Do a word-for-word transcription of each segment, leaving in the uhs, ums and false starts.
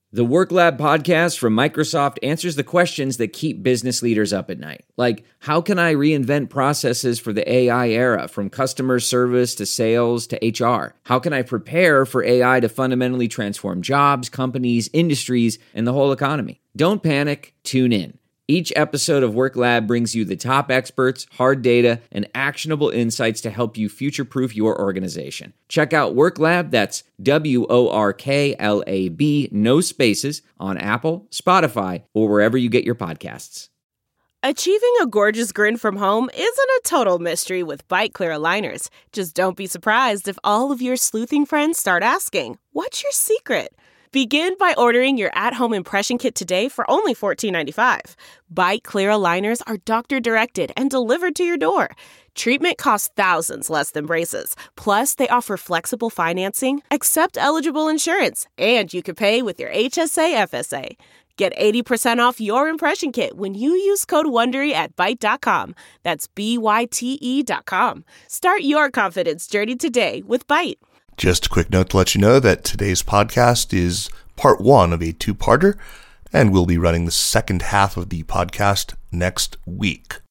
The Work Lab podcast from Microsoft answers the questions that keep business leaders up at night. Like, how can I reinvent processes for the A I era, from customer service to sales to H R? How can I prepare for A I to fundamentally transform jobs, companies, industries, and the whole economy? Don't panic, tune in. Each episode of Work Lab brings you the top experts, hard data, and actionable insights to help you future-proof your organization. Check out Work Lab, that's W O R K L A B, no spaces, on Apple, Spotify, or wherever you get your podcasts. Achieving a gorgeous grin from home isn't a total mystery with Byte Clear aligners. Just don't be surprised if all of your sleuthing friends start asking, "What's your secret?" Begin by ordering your at-home impression kit today for only fourteen ninety-five. Byte Clear aligners are doctor-directed and delivered to your door. Treatment costs thousands less than braces. Plus, they offer flexible financing, accept eligible insurance, and you can pay with your H S A F S A. Get eighty percent off your impression kit when you use code WONDERY at byte dot com. That's B Y T E dot com. Start your confidence journey today with Byte. Just a quick note to let you know that today's podcast is part one of a two-parter, and we'll be running the second half of the podcast next week.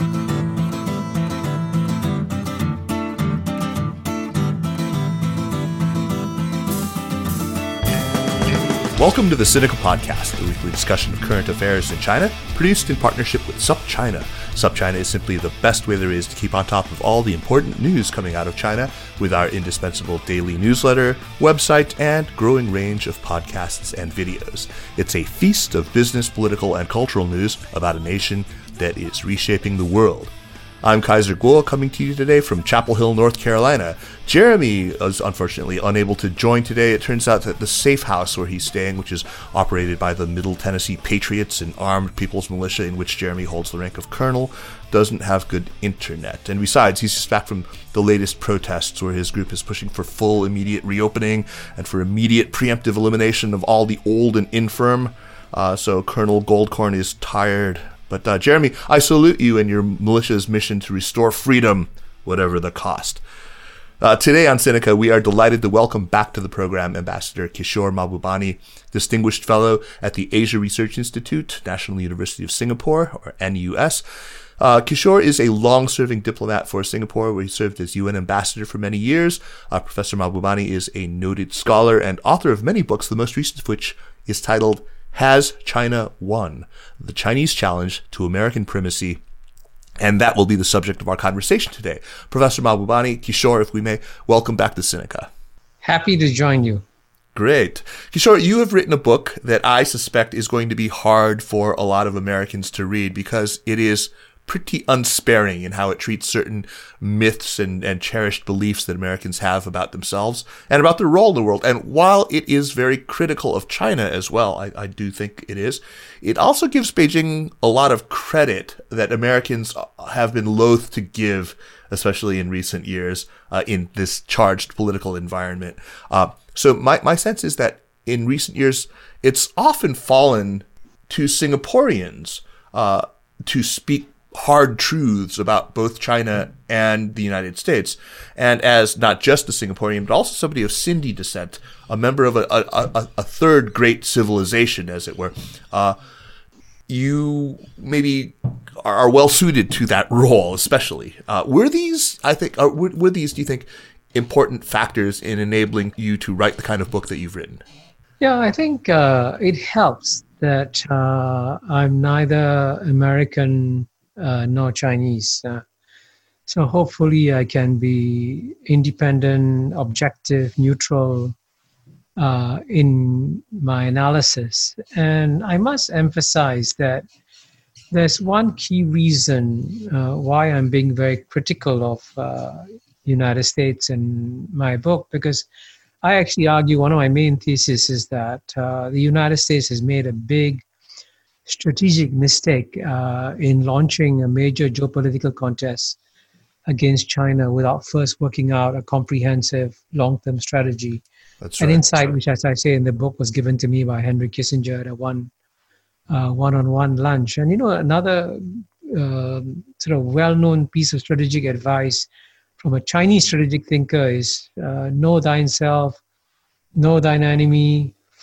Welcome to the Sinica Podcast, a weekly discussion of current affairs in China, produced in partnership with SupChina. SupChina is simply the best way there is to keep on top of all the important news coming out of China with our indispensable daily newsletter, website, and growing range of podcasts and videos. It's a feast of business, political, and cultural news about a nation that is reshaping the world. I'm Kaiser Kuo, coming to you today from Chapel Hill, North Carolina. Jeremy is unfortunately unable to join today. It turns out that the safe house where he's staying, which is operated by the Middle Tennessee Patriots, an armed people's militia in which Jeremy holds the rank of colonel, doesn't have good internet. And besides, he's just back from the latest protests where his group is pushing for full immediate reopening and for immediate preemptive elimination of all the old and infirm. Uh, so Colonel Goldcorn is tired. But uh, Jeremy, I salute you and your militia's mission to restore freedom, whatever the cost. Uh, today on Sinica, we are delighted to welcome back to the program Ambassador Kishore Mahbubani, Distinguished Fellow at the Asia Research Institute, National University of Singapore, or N U S. Uh, Kishore is a long-serving diplomat for Singapore, where he served as U N ambassador for many years. Uh, Professor Mahbubani is a noted scholar and author of many books, the most recent of which is titled Has China Won? The Chinese Challenge to American Primacy. And that will be the subject of our conversation today. Professor Mahbubani, Kishore, if we may, welcome back to Sinica. Happy to join you. Great. Kishore, you have written a book that I suspect is going to be hard for a lot of Americans to read because it is pretty unsparing in how it treats certain myths and, and cherished beliefs that Americans have about themselves and about their role in the world. And while it is very critical of China as well, I, I do think it is, it also gives Beijing a lot of credit that Americans have been loath to give, especially in recent years, uh, in this charged political environment. Uh, so my, my sense is that in recent years, it's often fallen to Singaporeans uh, to speak hard truths about both China and the United States. And as not just a Singaporean, but also somebody of Sindhi descent, a member of a, a, a, a third great civilization, as it were, uh, you maybe are, are well suited to that role, especially. Uh, were these, I think, uh, were, were these, do you think, important factors in enabling you to write the kind of book that you've written? Yeah, I think uh, it helps that uh, I'm neither American Uh, nor Chinese. Uh, so hopefully I can be independent, objective, neutral uh, in my analysis. And I must emphasize that there's one key reason uh, why I'm being very critical of uh, United States in my book, because I actually argue one of my main theses is that uh, the United States has made a big strategic mistake uh, in launching a major geopolitical contest against China without first working out a comprehensive long-term strategy. That's An right. insight, which, as I say in the book, was given to me by Henry Kissinger at a one uh, one-on-one lunch. And you know, another uh, sort of well-known piece of strategic advice from a Chinese strategic thinker is uh, know thyself, know thine enemy,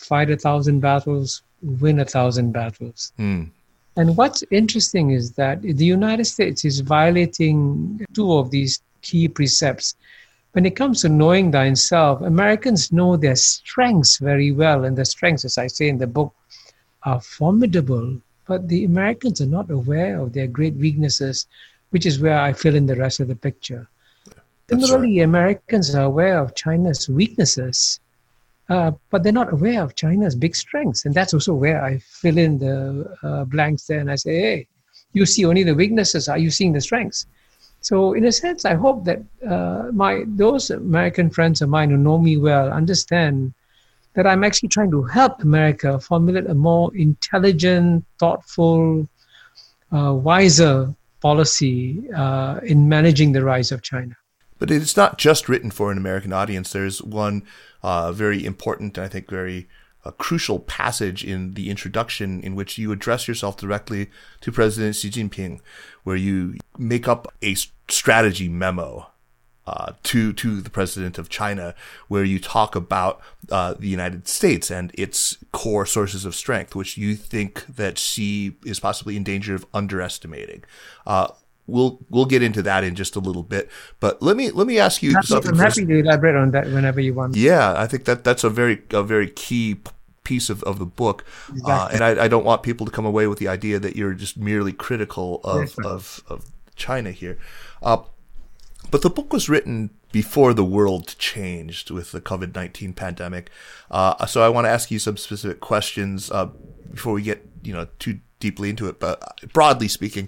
fight a thousand battles, win a thousand battles. Mm. And what's interesting is that the United States is violating two of these key precepts. When it comes to knowing thyself, Americans know their strengths very well. And the strengths, as I say in the book, are formidable. But the Americans are not aware of their great weaknesses, which is where I fill in the rest of the picture. That's Similarly, right. Americans are aware of China's weaknesses, uh, but they're not aware of China's big strengths. And that's also where I fill in the uh, blanks there and I say, hey, you see only the weaknesses. Are you seeing the strengths? So in a sense, I hope that uh, my those American friends of mine who know me well understand that I'm actually trying to help America formulate a more intelligent, thoughtful, uh, wiser policy uh, in managing the rise of China. But it's not just written for an American audience. There's one uh, very important, I think, very uh, crucial passage in the introduction in which you address yourself directly to President Xi Jinping, where you make up a strategy memo uh, to to the president of China, where you talk about uh, the United States and its core sources of strength, which you think that Xi is possibly in danger of underestimating. Uh, We'll we'll get into that in just a little bit, but let me let me ask you Happy, something. I'm first. happy to elaborate on that whenever you want. Yeah, I think that that's a very a very key p- piece of, of the book, Exactly. uh, and I, I don't want people to come away with the idea that you're just merely critical of Yes, sir. of, of China here. Uh, but the book was written before the world changed with the COVID nineteen pandemic, uh, so I want to ask you some specific questions uh, before we get you know too deeply into it. But broadly speaking,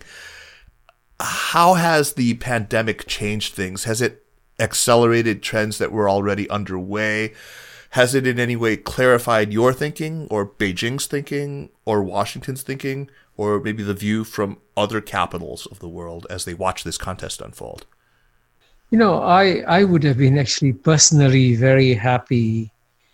how has the pandemic changed things? Has it accelerated trends that were already underway? Has it in any way clarified your thinking or Beijing's thinking or Washington's thinking or maybe the view from other capitals of the world as they watch this contest unfold? You know, I, I would have been actually personally very happy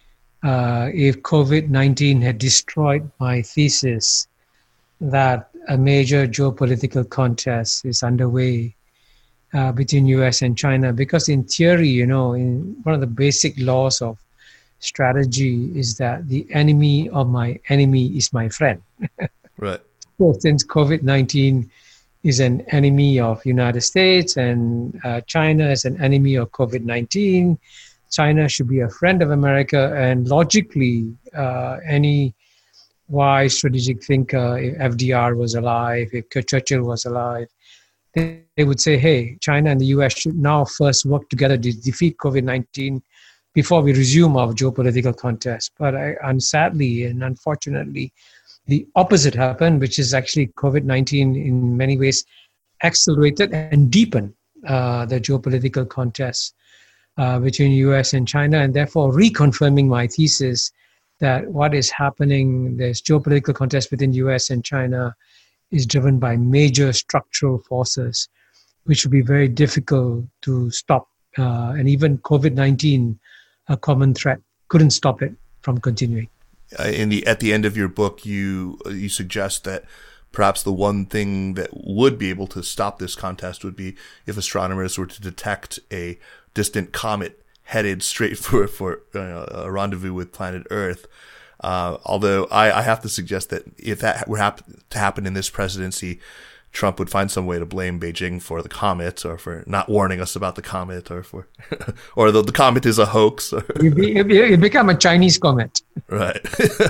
uh, if COVID nineteen had destroyed my thesis that a major geopolitical contest is underway uh, between U S and China. Because in theory, you know, in one of the basic laws of strategy is that the enemy of my enemy is my friend. Right. So since COVID nineteen is an enemy of United States and uh, China is an enemy of COVID nineteen, China should be a friend of America. And logically, uh, any wise strategic thinker, if F D R was alive, if Churchill was alive, they, they would say, hey, China and the U S should now first work together to defeat COVID nineteen before we resume our geopolitical contest. But I, and sadly and unfortunately, the opposite happened, which is actually COVID nineteen in many ways accelerated and deepened uh, the geopolitical contest uh, between U S and China, and therefore reconfirming my thesis that what is happening, this geopolitical contest between U S and China is driven by major structural forces, which will be very difficult to stop. Uh, and even COVID nineteen, a common threat, couldn't stop it from continuing. Uh, in the at the end of your book, you you suggest that perhaps the one thing that would be able to stop this contest would be if astronomers were to detect a distant comet headed straight for for uh, a rendezvous with planet Earth. Uh, although I, I have to suggest that if that were hap- to happen in this presidency, Trump would find some way to blame Beijing for the comet, or for not warning us about the comet, or for, or the, the comet is a hoax. You, be, you, be, you become a Chinese comet. Right.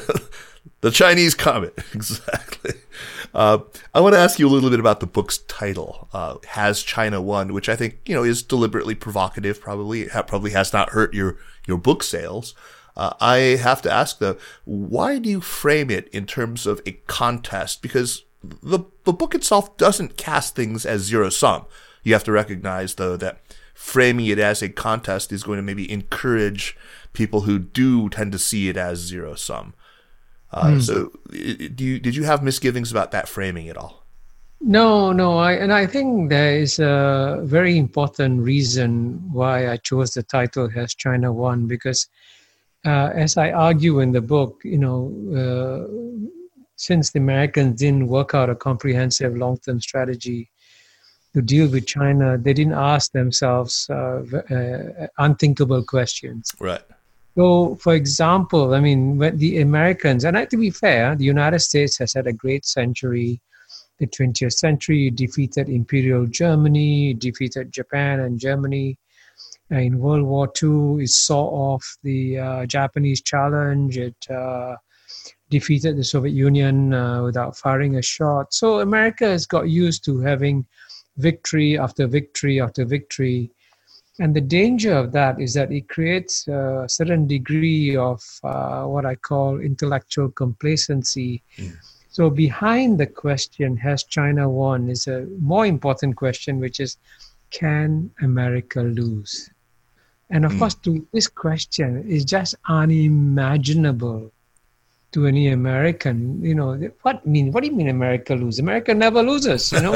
The Chinese comet. Exactly. Uh, I want to ask you a little bit about the book's title, uh, Has China Won? Which I think, you know, is deliberately provocative. Probably, it ha- probably has not hurt your, your book sales. Uh, I have to ask though, why do you frame it in terms of a contest? Because the, the book itself doesn't cast things as zero sum. You have to recognize though that framing it as a contest is going to maybe encourage people who do tend to see it as zero sum. Uh, mm. So, do you did you have misgivings about that framing at all? No, no, I and I think there is a very important reason why I chose the title "Has China Won?" Because, uh, as I argue in the book, you know, uh, since the Americans didn't work out a comprehensive long-term strategy to deal with China, they didn't ask themselves uh, uh, unthinkable questions. Right. So, for example, I mean, when the Americans, and to be fair, the United States has had a great century. The twentieth century defeated Imperial Germany, defeated Japan and Germany. In World War Two, it saw off the uh, Japanese challenge. It uh, defeated the Soviet Union uh, without firing a shot. So America has got used to having victory after victory after victory. And the danger of that is that it creates a certain degree of uh, what I call intellectual complacency. Mm. So behind the question, has China won, is a more important question, which is, can America lose? And of mm. course, to this question is just unimaginable to any American. You know, what mean? What do you mean America lose? America never loses, you know?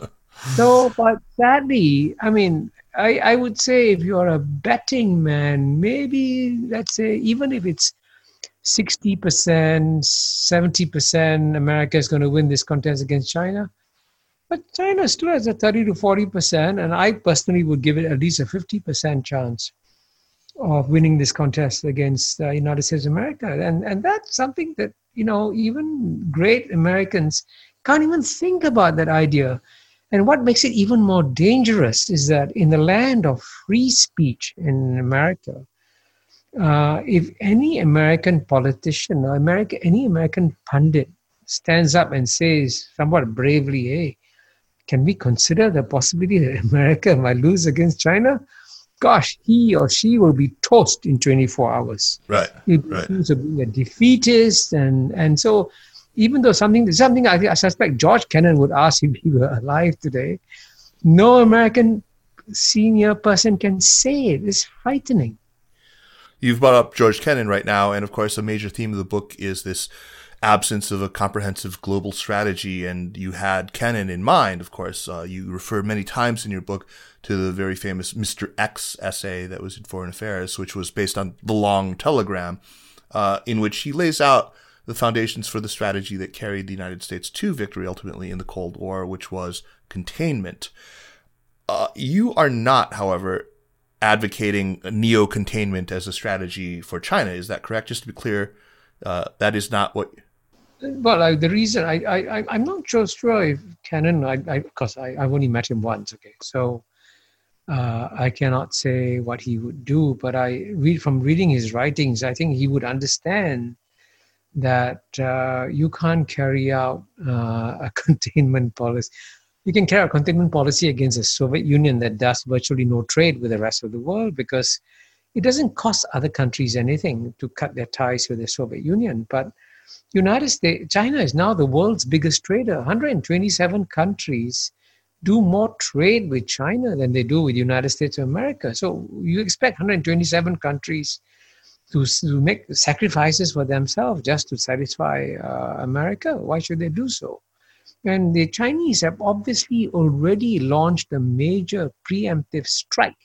So, but sadly, I mean, I, I would say if you're a betting man, maybe, let's say, even if it's sixty percent, seventy percent, America is going to win this contest against China. But China still has a thirty to forty percent, and I personally would give it at least a fifty percent chance of winning this contest against the uh, United States of America. And, and that's something that, you know, even great Americans can't even think about that idea. And what makes it even more dangerous is that in the land of free speech in America, uh, if any American politician or America, any American pundit stands up and says somewhat bravely, hey, can we consider the possibility that America might lose against China? Gosh, he or she will be toast in twenty-four hours. Right, He'll be right. accused of being a defeatist. And, and so even though something, something I, I suspect George Kennan would ask if he were alive today, no American senior person can say it. It's frightening. You've brought up George Kennan right now, and of course a major theme of the book is this absence of a comprehensive global strategy, and you had Kennan in mind, of course. Uh, you refer many times in your book to the very famous Mister X essay that was in Foreign Affairs, which was based on the Long Telegram, uh, in which he lays out the foundations for the strategy that carried the United States to victory ultimately in the Cold War, which was containment. Uh, you are not, however, advocating neo-containment as a strategy for China. Is that correct? Just to be clear, uh, that is not what... Well, I, the reason, I, I, I'm not sure, sure if Kennan, I, I, because I, I've only met him once, okay, so uh, I cannot say what he would do, but I read from reading his writings, I think he would understand that uh, you can't carry out uh, a containment policy. You can carry out a containment policy against the Soviet Union that does virtually no trade with the rest of the world because it doesn't cost other countries anything to cut their ties with the Soviet Union. But United States, China is now the world's biggest trader. one hundred twenty-seven countries do more trade with China than they do with the United States of America. So you expect one hundred twenty-seven countries to, to make sacrifices for themselves just to satisfy uh, America. Why should they do so? And the Chinese have obviously already launched a major preemptive strike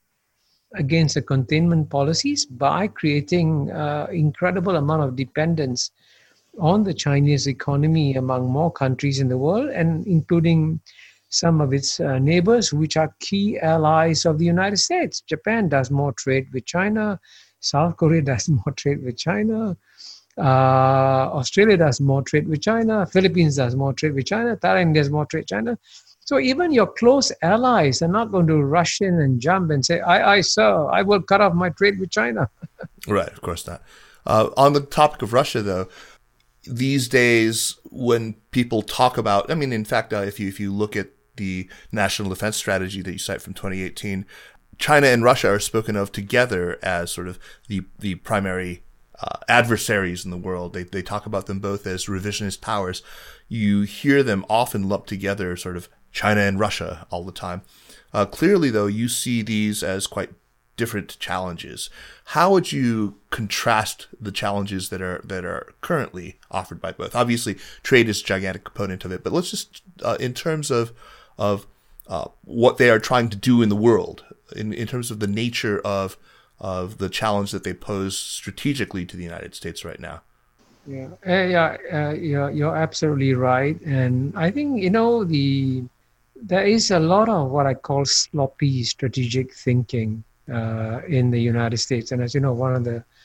against the containment policies by creating uh, incredible amount of dependence on the Chinese economy among more countries in the world, and including some of its uh, neighbors, which are key allies of the United States. Japan does more trade with China. South Korea does more trade with China. Uh, Australia does more trade with China. Philippines does more trade with China. Thailand does more trade with China. So even your close allies are not going to rush in and jump and say, aye, aye, sir, I will cut off my trade with China. Right, of course not. Uh, on the topic of Russia, though, these days when people talk about, I mean, in fact, uh, if you if you look at the National Defense Strategy that you cite from twenty eighteen, China and Russia are spoken of together as sort of the, the primary uh, adversaries in the world. They they talk about them both as revisionist powers. You hear them often lumped together, sort of China and Russia all the time. Uh, clearly, though, you see these as quite different challenges. How would you contrast the challenges that are that are currently offered by both? Obviously, trade is a gigantic component of it, but let's just, uh, in terms of of uh, what they are trying to do in the world, in, in terms of the nature of of the challenge that they pose strategically to the United States right now. Yeah, uh, yeah, uh, you're, you're absolutely right. And I think, you know, the there is a lot of what I call sloppy strategic thinking uh, in the United States. And as you know, one of the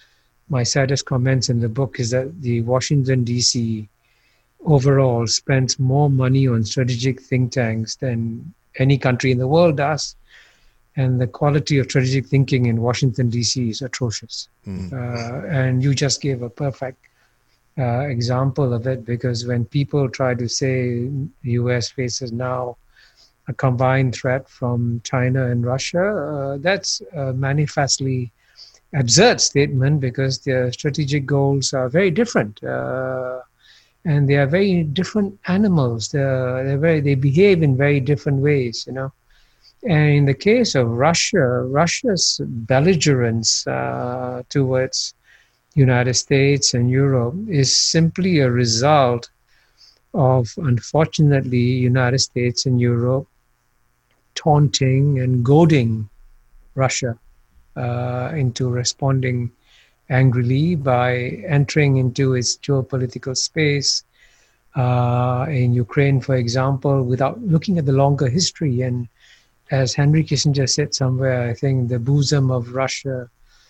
my saddest comments in the book is that the Washington, D C overall spends more money on strategic think tanks than any country in the world does. And the quality of strategic thinking in Washington, D C is atrocious. Mm. Uh, and you just gave a perfect uh, example of it, because when people try to say the U S faces now a combined threat from China and Russia, uh, that's a manifestly absurd statement, because their strategic goals are very different. Uh, and they are very different animals. They're, they're very, they behave in very different ways, you know. And in the case of Russia, Russia's belligerence uh, towards United States and Europe is simply a result of, unfortunately, United States and Europe taunting and goading Russia uh, into responding angrily by entering into its geopolitical space uh, in Ukraine, for example, without looking at the longer history. And as Henry Kissinger said somewhere, I think the bosom of Russia,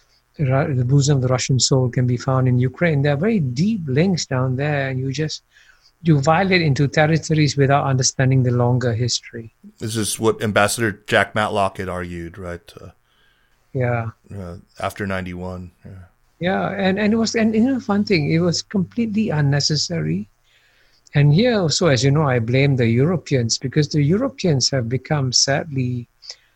the bosom of the Russian soul can be found in Ukraine. There are very deep links down there, and you just you violate into territories without understanding the longer history. This is what Ambassador Jack Matlock had argued, right? Uh, yeah. Uh, after ninety-one. Yeah. Yeah, and, and it was, and you know, fun thing, it was completely unnecessary. And here also, as you know, I blame the Europeans, because the Europeans have become sadly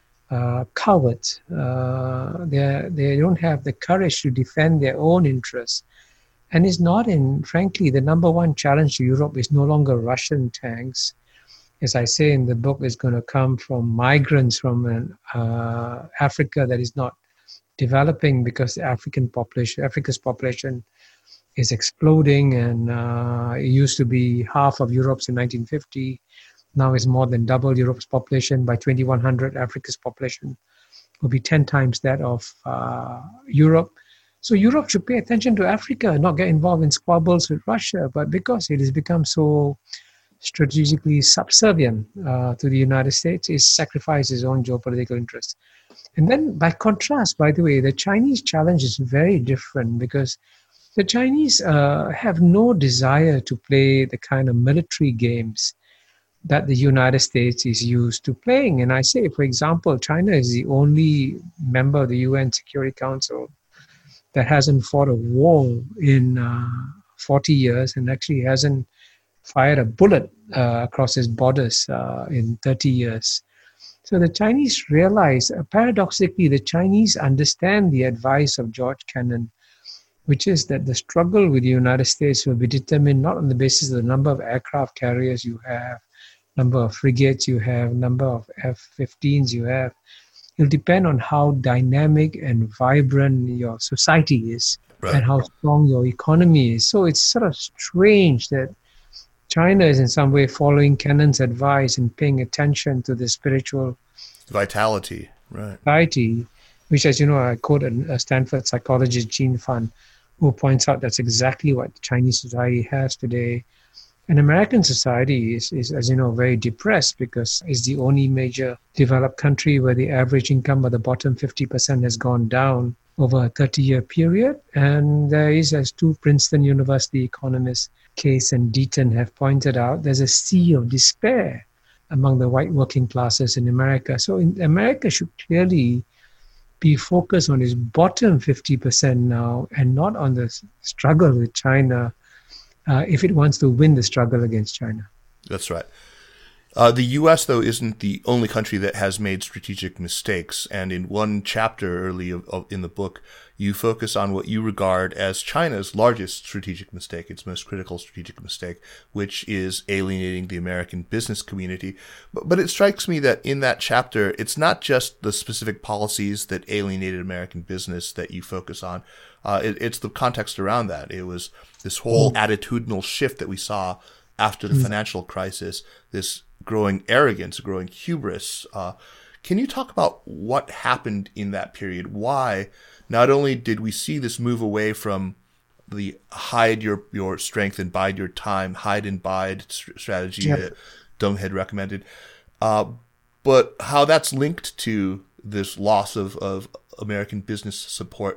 uh, cowards. Uh, they they don't have the courage to defend their own interests. And it's not in, frankly, the number one challenge to Europe is no longer Russian tanks. As I say in the book, it's going to come from migrants from an, uh, Africa that is not developing, because the African population, Africa's population is exploding, and uh, it used to be half of Europe's in nineteen fifty. Now it's more than double Europe's population. By twenty-one hundred, Africa's population will be ten times that of uh, Europe. So Europe should pay attention to Africa and not get involved in squabbles with Russia. But because it has become so strategically subservient uh, to the United States, it sacrifices its own geopolitical interests. And then by contrast, by the way, the Chinese challenge is very different, because the Chinese uh, have no desire to play the kind of military games that the United States is used to playing. And I say, for example, China is the only member of the U N Security Council that hasn't fought a war in uh, forty years, and actually hasn't fired a bullet uh, across its borders uh, in thirty years. So the Chinese realize, uh, paradoxically, the Chinese understand the advice of George Kennan, which is that the struggle with the United States will be determined not on the basis of the number of aircraft carriers you have, number of frigates you have, number of F fifteens you have. It'll depend on how dynamic and vibrant your society is, right, and how strong your economy is. So it's sort of strange that China is in some way following Kennan's advice and paying attention to the spiritual vitality, right? Vitality, which, as you know, I quote a Stanford psychologist, Gene Fun, who points out that's exactly what Chinese society has today. And American society is, is, as you know, very depressed, because it's the only major developed country where the average income of the bottom fifty percent has gone down over a thirty-year period. And there is, as two Princeton University economists, Case and Deaton, have pointed out, there's a sea of despair among the white working classes in America. So in America should clearly be focused on its bottom fifty percent now, and not on the struggle with China, uh, if it wants to win the struggle against China. That's right. Uh, the U S, though, isn't the only country that has made strategic mistakes. And in one chapter early of, of, in the book, you focus on what you regard as China's largest strategic mistake, its most critical strategic mistake, which is alienating the American business community. But, but it strikes me that in that chapter, it's not just the specific policies that alienated American business that you focus on. Uh, it, it's the context around that. It was this whole attitudinal shift that we saw after the financial crisis, this growing arrogance, growing hubris. Uh, can you talk about what happened in that period? Why not only did we see this move away from the hide your, your strength and bide your time, hide and bide strategy yeah. that Deng had recommended, uh, but how that's linked to this loss of, of American business support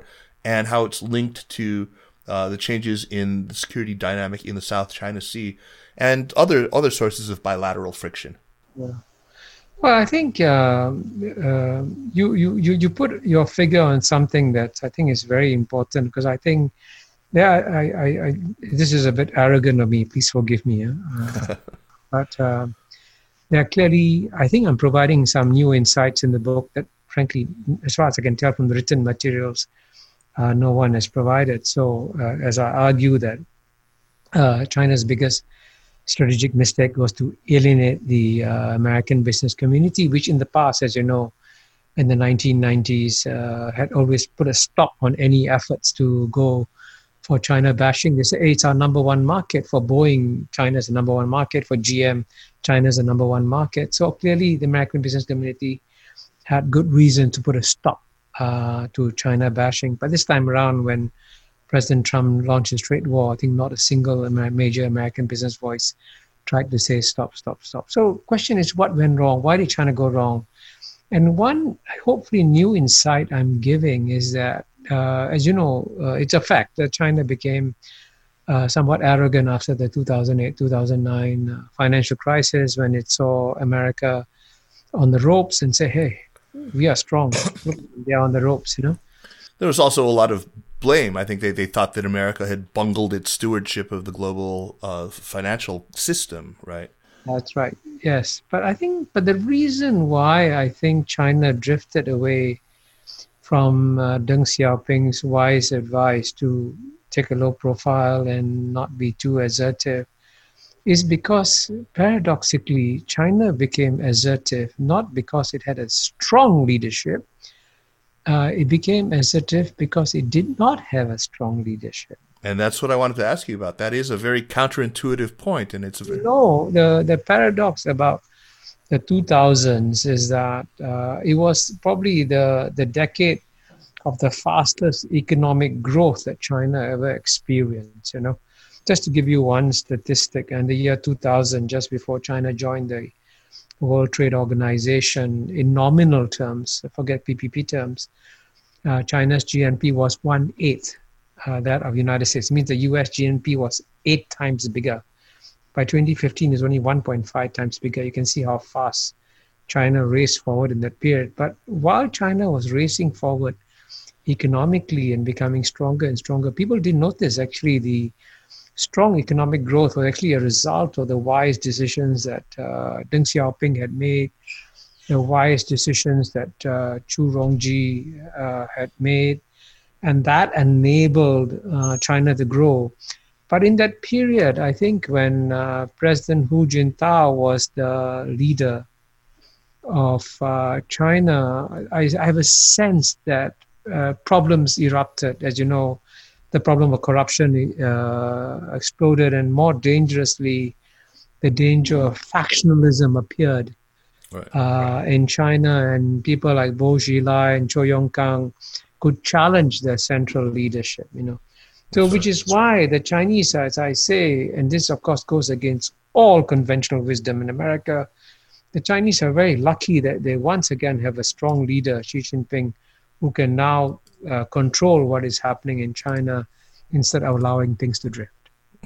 and how it's linked to uh, the changes in the security dynamic in the South China Sea and other other sources of bilateral friction. Yeah. Well, I think uh, uh, you, you, you, you put your finger on something that I think is very important, because I think, yeah, I, I, I, this is a bit arrogant of me, please forgive me. Uh, but uh, yeah, clearly, I think I'm providing some new insights in the book that, frankly, as far as I can tell from the written materials, uh, no one has provided. So uh, as I argue that uh, China's biggest strategic mistake was to alienate the uh, American business community, which in the past, as you know, in the nineteen nineties, uh, had always put a stop on any efforts to go for China bashing. They say, hey, it's our number one market. For Boeing, China's the number one market. For G M, China's the number one market. So clearly, the American business community had good reason to put a stop uh, to China bashing. But this time around, when President Trump launched his trade war, I think not a single major American business voice tried to say stop, stop, stop. So question is, what went wrong? Why did China go wrong? And one hopefully new insight I'm giving is that, uh, as you know, uh, it's a fact that China became uh, somewhat arrogant after the two thousand eight, two thousand nine uh, financial crisis, when it saw America on the ropes and say, hey, we are strong. They are on the ropes, you know. There was also a lot of blame. I think they, they thought that America had bungled its stewardship of the global uh, financial system, right? That's right. Yes. But I think, but the reason why I think China drifted away from uh, Deng Xiaoping's wise advice to take a low profile and not be too assertive is because, paradoxically, China became assertive not because it had a strong leadership. Uh, it became assertive because it did not have a strong leadership. And that's what I wanted to ask you about. That is a very counterintuitive point, and it's a very... No, the, the paradox about the two thousands is that uh, it was probably the, the decade of the fastest economic growth that China ever experienced, you know. Just to give you one statistic, in the year two thousand, just before China joined the World Trade Organization, in nominal terms, forget P P P terms, uh, China's G N P was one-eighth uh, that of the United States. It means the U S G N P was eight times bigger. By twenty fifteen, it's only one point five times bigger. You can see how fast China raced forward in that period. But while China was racing forward economically and becoming stronger and stronger, people didn't notice actually the strong economic growth was actually a result of the wise decisions that uh, Deng Xiaoping had made, the wise decisions that uh, Zhu Rongji uh, had made, and that enabled uh, China to grow. But in that period, I think when uh, President Hu Jintao was the leader of uh, China, I, I have a sense that uh, problems erupted. As you know, the problem of corruption uh, exploded, and more dangerously, the danger of factionalism appeared right, uh, right. in China, and people like Bo Xilai and Zhou Yonggang could challenge their central leadership, you know. So, which is why the Chinese, as I say, and this of course goes against all conventional wisdom in America, the Chinese are very lucky that they once again have a strong leader, Xi Jinping, who can now uh, control what is happening in China instead of allowing things to drift.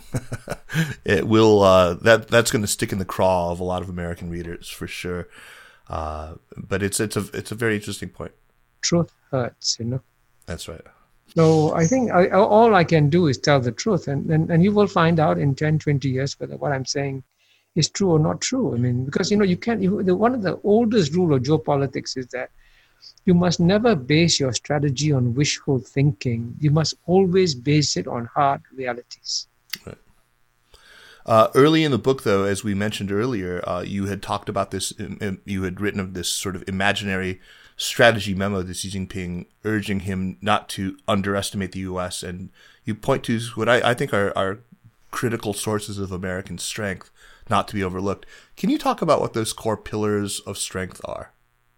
It will. Uh, that that's going to stick in the craw of a lot of American readers for sure. Uh, but it's it's a it's a very interesting point. Truth hurts, you know. That's right. So I think I, all I can do is tell the truth, and, and and you will find out in ten, twenty years whether what I'm saying is true or not true. I mean, because you know you can't. You, the, one of the oldest rule of geopolitics is that you must never base your strategy on wishful thinking. You must always base it on hard realities. Right. Uh, early in the book, though, as we mentioned earlier, uh, you had talked about this, you had written of this sort of imaginary strategy memo to Xi Jinping, urging him not to underestimate the U S. And you point to what I, I think are, are critical sources of American strength, not to be overlooked. Can you talk about what those core pillars of strength are?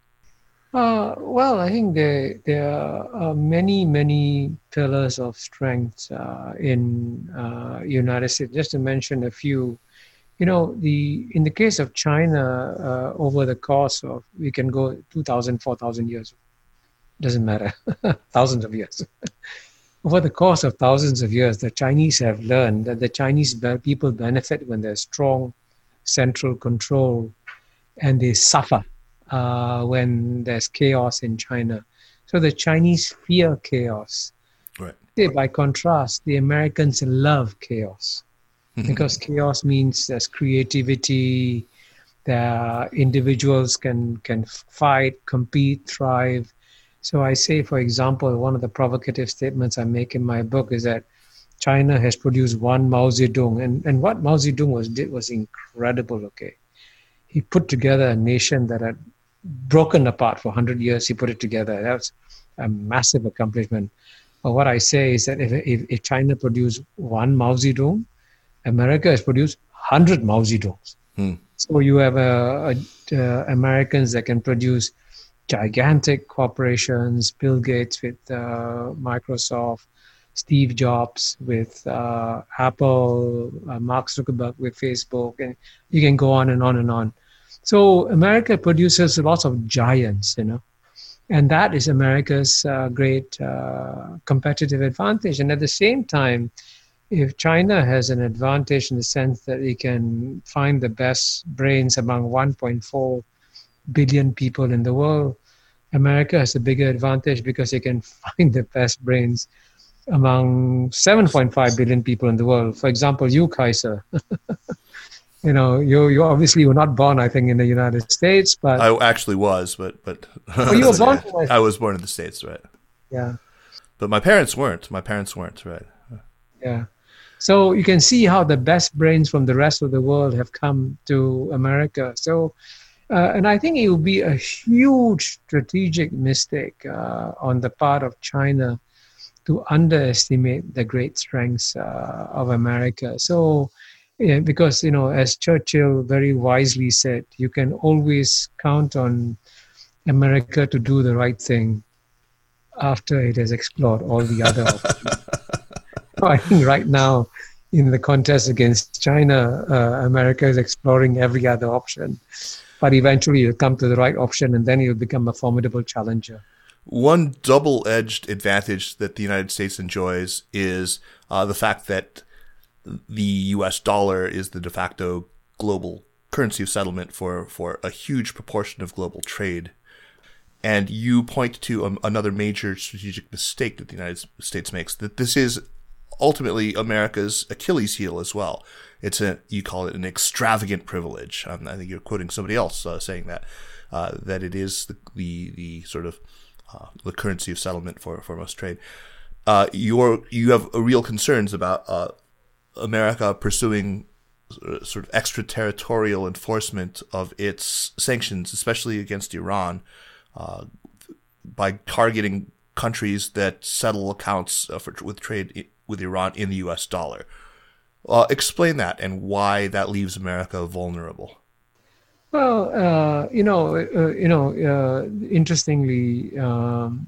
Uh, well, I think there, there are many, many pillars of strength uh, in uh, United States. Just to mention a few, you know, the in the case of China, uh, over the course of, we can go two thousand, four thousand years, doesn't matter, thousands of years. over the course of thousands of years, the Chinese have learned that the Chinese people benefit when there's strong central control, and they suffer uh, when there's chaos in China. So the Chinese fear chaos. Right. By contrast, the Americans love chaos because chaos means there's creativity, there individuals can can fight, compete, thrive. So I say, for example, one of the provocative statements I make in my book is that China has produced one Mao Zedong, and, and what Mao Zedong was did was incredible. Okay, he put together a nation that had broken apart for one hundred years. He put it together. That's a massive accomplishment. But what I say is that if, if, if China produced one Mao Zedong, America has produced one hundred Mao Zedongs. Hmm. So you have uh, uh, Americans that can produce gigantic corporations, Bill Gates with uh, Microsoft, Steve Jobs with uh, Apple, uh, Mark Zuckerberg with Facebook, and you can go on and on and on. So America produces lots of giants, you know. And that is America's uh, great uh, competitive advantage. And at the same time, if China has an advantage in the sense that it can find the best brains among one point four billion people in the world, America has a bigger advantage because it can find the best brains among seven point five billion people in the world. For example, you, Kaiser. You know, you you obviously were not born, I think, in the United States, but I actually was, but but oh, you were born. I was born in the States, right? Yeah, but my parents weren't. My parents weren't, right? Yeah, so you can see how the best brains from the rest of the world have come to America. So, uh, and I think it would be a huge strategic mistake uh, on the part of China to underestimate the great strengths uh, of America. So. Yeah, because, you know, as Churchill very wisely said, you can always count on America to do the right thing after it has explored all the other options. I think right now, in the contest against China, uh, America is exploring every other option. But eventually it'll come to the right option, and then it'll become a formidable challenger. One double-edged advantage that the United States enjoys is uh, the fact that the U S dollar is the de facto global currency of settlement for, for a huge proportion of global trade. And you point to um, another major strategic mistake that the United States makes, that this is ultimately America's Achilles heel as well. It's a, you call it an extravagant privilege. Um, I think you're quoting somebody else uh, saying that, uh, that it is the, the, the sort of uh, the currency of settlement for, for most trade. Uh, you're, you have real concerns about uh, America pursuing sort of extraterritorial enforcement of its sanctions, especially against Iran, uh, by targeting countries that settle accounts uh, for, with trade with Iran in the U S dollar. Uh, explain that and why that leaves America vulnerable. Well, uh, you know, uh, you know, uh, interestingly, um,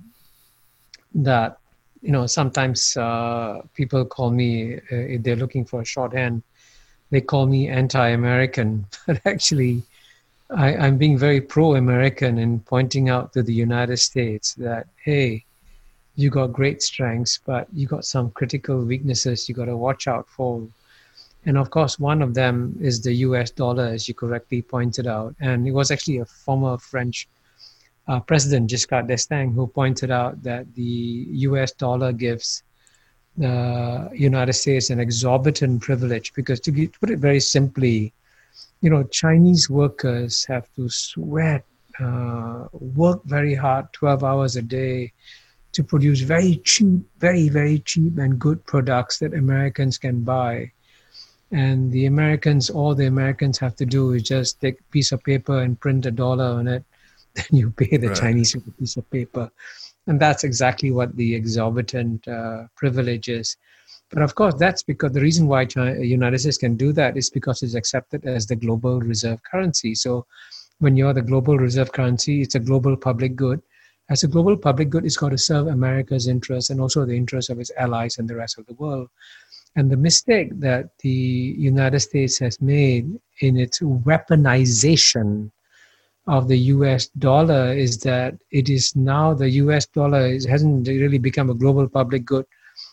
that. You know, sometimes uh, people call me, uh, if they're looking for a shorthand, they call me anti-American. But actually, I, I'm being very pro-American in pointing out to the United States that, hey, you got great strengths, but you got some critical weaknesses you got to watch out for. And of course, one of them is the U S dollar, as you correctly pointed out. And it was actually a former French Uh, President Giscard d'Estaing, who pointed out that the U S dollar gives the United States an exorbitant privilege because, to, to put it very simply, you know, Chinese workers have to sweat, uh, work very hard, twelve hours a day to produce very cheap, very, very cheap and good products that Americans can buy. And the Americans, all the Americans have to do is just take a piece of paper and print a dollar on it. Then you pay the right. Chinese with a piece of paper. And that's exactly what the exorbitant uh, privilege is. But of course, that's because the reason why China, United States can do that is because it's accepted as the global reserve currency. So when you're the global reserve currency, it's a global public good. As a global public good, it's got to serve America's interests and also the interests of its allies and the rest of the world. And the mistake that the United States has made in its weaponization of the U S dollar is that it is now the U S dollar is, hasn't really become a global public good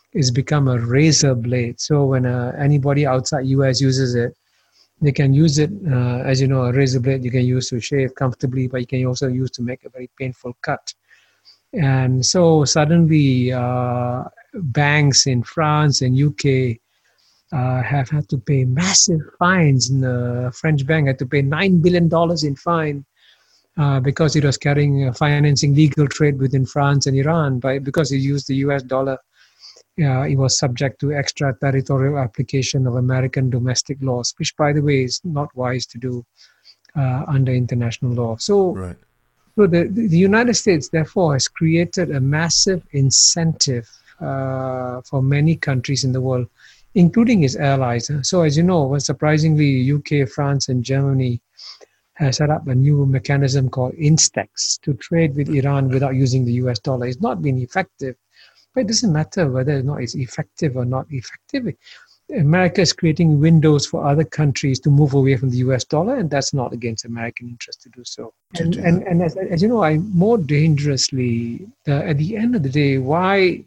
it's become a razor blade. So when uh, anybody outside U S uses it, they can use it, uh, as you know, a razor blade you can use to shave comfortably, but you can also use to make a very painful cut. And so suddenly uh, banks in France and U K uh, have had to pay massive fines. And the French bank had to pay nine billion dollars in fine uh, because it was carrying uh, financing legal trade within France and Iran. By, because it used the U S dollar, uh, it was subject to extraterritorial application of American domestic laws, which, by the way, is not wise to do uh, under international law. So, right. so the, the United States, therefore, has created a massive incentive uh, for many countries in the world, including its allies. So, as you know, well, surprisingly, U K, France, and Germany has set up a new mechanism called INSTEX to trade with Iran without using the U S dollar. It's not been effective, but it doesn't matter whether or not it's effective or not effective. America is creating windows for other countries to move away from the U S dollar, and that's not against American interest to do so. And and, and as, as you know, I more dangerously, uh, at the end of the day, why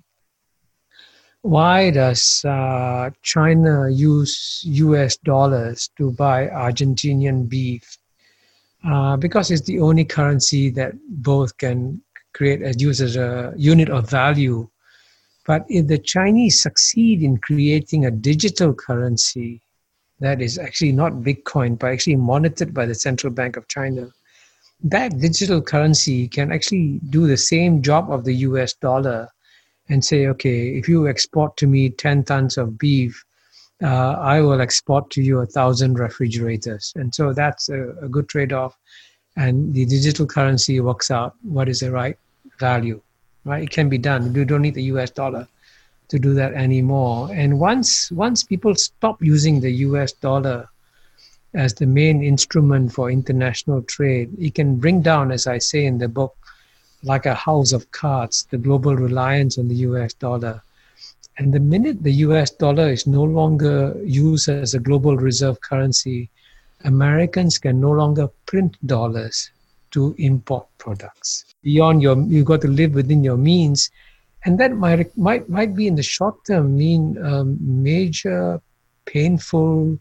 why does uh, China use U S dollars to buy Argentinian beef? Uh, because it's the only currency that both can create as use as a unit of value. But if the Chinese succeed in creating a digital currency that is actually not Bitcoin, but actually monitored by the Central Bank of China, that digital currency can actually do the same job of the U S dollar and say, okay, if you export to me ten tons of beef, uh, I will export to you a thousand refrigerators. And so that's a, a good trade-off. And the digital currency works out what is the right value. Right, it can be done. You don't need the U S dollar to do that anymore. And once once people stop using the U S dollar as the main instrument for international trade, it can bring down, as I say in the book, like a house of cards, the global reliance on the U S dollar. And the minute the U S dollar is no longer used as a global reserve currency, Americans can no longer print dollars to import products. Beyond your, you've got to live within your means. And that might might might be in the short term mean um, major painful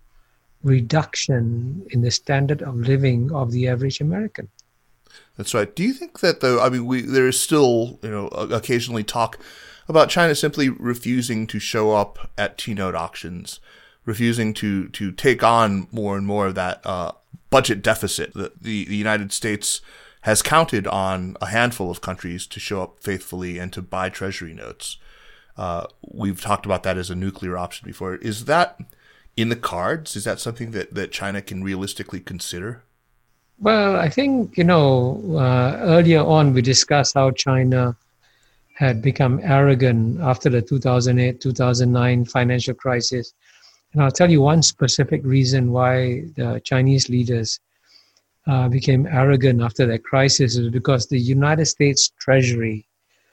reduction in the standard of living of the average American. That's right. Do you think that, though, I mean, we there is still, you know, occasionally talk about China simply refusing to show up at T-note auctions, refusing to, to take on more and more of that uh, budget deficit. The, the, the United States has counted on a handful of countries to show up faithfully and to buy treasury notes. Uh, we've talked about that as a nuclear option before. Is that in the cards? Is that something that, that China can realistically consider? Well, I think, you know, uh, earlier on we discussed how China had become arrogant after the two thousand eight, two thousand nine financial crisis. And I'll tell you one specific reason why the Chinese leaders uh, became arrogant after that crisis is because the United States Treasury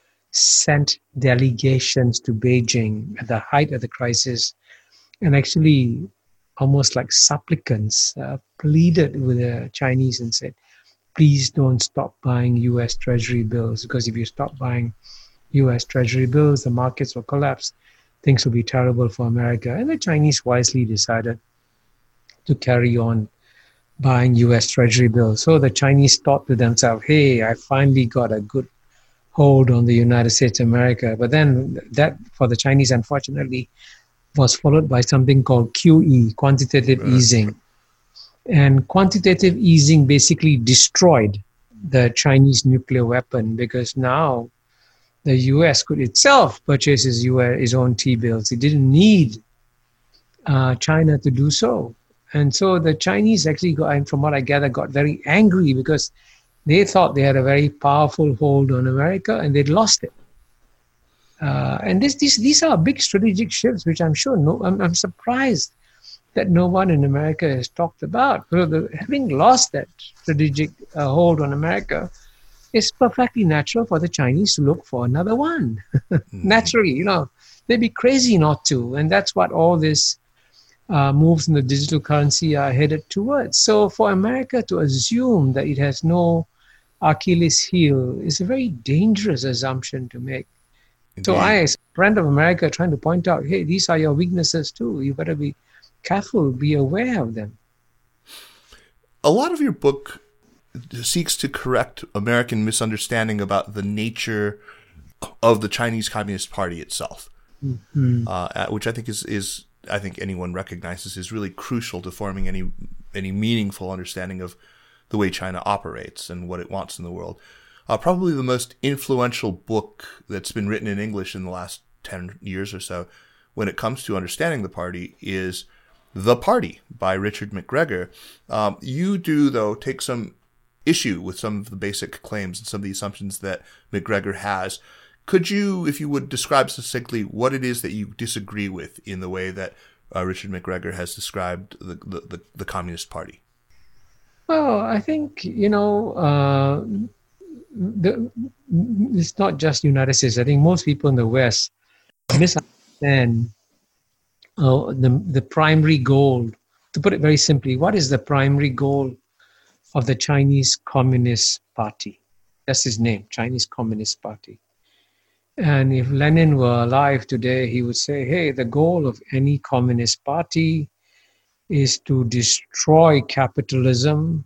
sent delegations to Beijing at the height of the crisis and actually almost like supplicants uh, pleaded with the Chinese and said, please don't stop buying U S Treasury bills, because if you stop buying U S Treasury bills, the markets will collapse. Things will be terrible for America. And the Chinese wisely decided to carry on buying U S Treasury bills. So the Chinese thought to themselves, hey, I finally got a good hold on the United States of America. But then that, for the Chinese, unfortunately, was followed by something called Q E, quantitative right. easing. And quantitative easing basically destroyed the Chinese nuclear weapon, because now the U S could itself purchase its, U S, its own T-bills. It didn't need uh, China to do so. And so the Chinese actually, got, from what I gather, got very angry because they thought they had a very powerful hold on America and they'd lost it. Uh, and this, these, these are big strategic shifts, which I'm sure, no, I'm, I'm surprised that no one in America has talked about. So the, having lost that strategic uh, hold on America, it's perfectly natural for the Chinese to look for another one. mm-hmm. Naturally, you know, they'd be crazy not to. And that's what all these uh, moves in the digital currency are headed towards. So for America to assume that it has no Achilles heel is a very dangerous assumption to make. Indeed. So I friend of America trying to point out, hey, these are your weaknesses too. You better be careful, be aware of them. A lot of your book seeks to correct American misunderstanding about the nature of the Chinese Communist Party itself, mm-hmm. uh, which I think is, is I think anyone recognizes is really crucial to forming any any meaningful understanding of the way China operates and what it wants in the world. Uh, probably the most influential book that's been written in English in the last ten years or so when it comes to understanding the party is The Party by Richard McGregor. Um, you do, though, take some issue with some of the basic claims and some of the assumptions that McGregor has. Could you, if you would, describe succinctly what it is that you disagree with in the way that uh, Richard McGregor has described the, the, the, the Communist Party? Well, I think, you know, uh, the, it's not just United States. I think most people in the West misunderstand uh, the, the primary goal. To put it very simply, what is the primary goal of the Chinese Communist Party? That's his name, Chinese Communist Party. And if Lenin were alive today, he would say, hey, the goal of any communist party is to destroy capitalism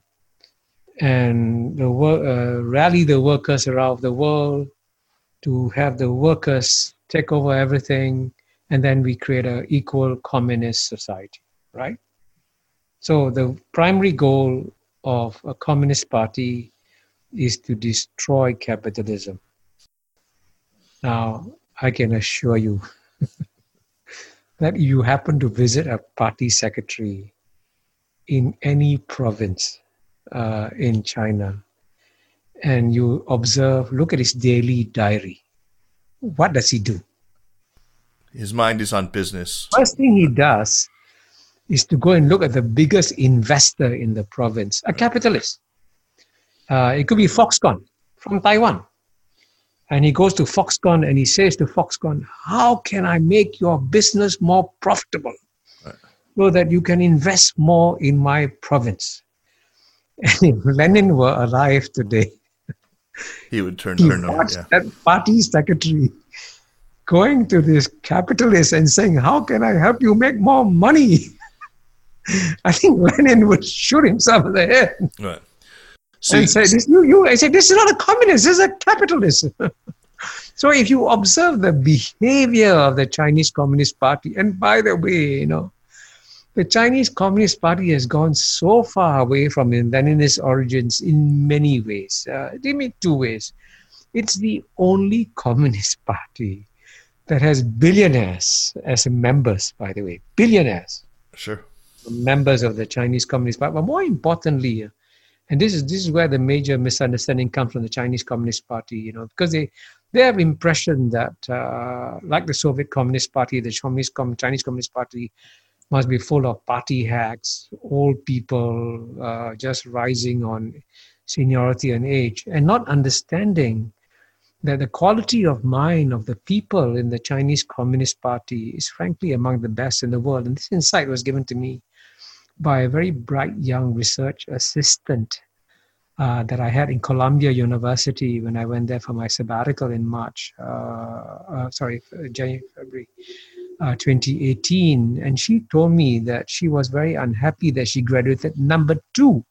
and the, uh, rally the workers around the world to have the workers take over everything, and then we create an equal communist society, right? So the primary goal of a communist party is to destroy capitalism. Now, I can assure you that you happen to visit a party secretary in any province uh, in China, and you observe, look at his daily diary. What does he do? His mind is on business. First thing he does is to go and look at the biggest investor in the province, a capitalist. Uh, it could be Foxconn from Taiwan. And he goes to Foxconn and he says to Foxconn, how can I make your business more profitable right. so that you can invest more in my province? And if Lenin were alive today, he would turn, he turn over. Yeah. That party secretary going to this capitalist and saying, how can I help you make more money? I think Lenin would shoot himself in the head. Right. So and say, this, you, you, I said, this is not a communist, this is a capitalist. So if you observe the behavior of the Chinese Communist Party, and by the way, you know, the Chinese Communist Party has gone so far away from Leninist origins in many ways. Uh, they mean two ways. It's the only communist party that has billionaires as members, by the way, billionaires. Sure. Members of the Chinese Communist Party. But more importantly, and this is this is where the major misunderstanding comes from the Chinese Communist Party, you know, because they, they have impression that, uh, like the Soviet Communist Party, the Communist, Chinese Communist Party must be full of party hacks, old people uh, just rising on seniority and age, and not understanding that the quality of mind of the people in the Chinese Communist Party is frankly among the best in the world. And this insight was given to me by a very bright young research assistant uh, that I had in Columbia University when I went there for my sabbatical in March, uh, uh, sorry, January, February uh, twenty eighteen. And she told me that she was very unhappy that she graduated number two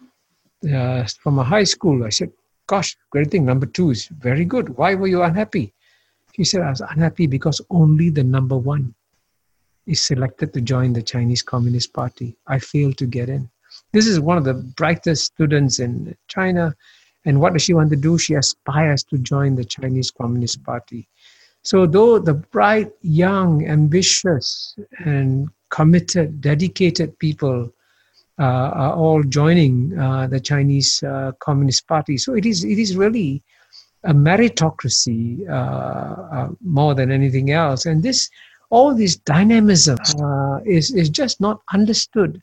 uh, from a high school. I said, gosh, graduating number two is very good. Why were you unhappy? She said, I was unhappy because only the number one is selected to join the Chinese Communist Party. I failed to get in. This is one of the brightest students in China. And what does she want to do? She aspires to join the Chinese Communist Party. So though the bright, young, ambitious, and committed, dedicated people uh, are all joining uh, the Chinese uh, Communist Party. So it is, it is really a meritocracy uh, uh, more than anything else. And this all this dynamism uh, is, is just not understood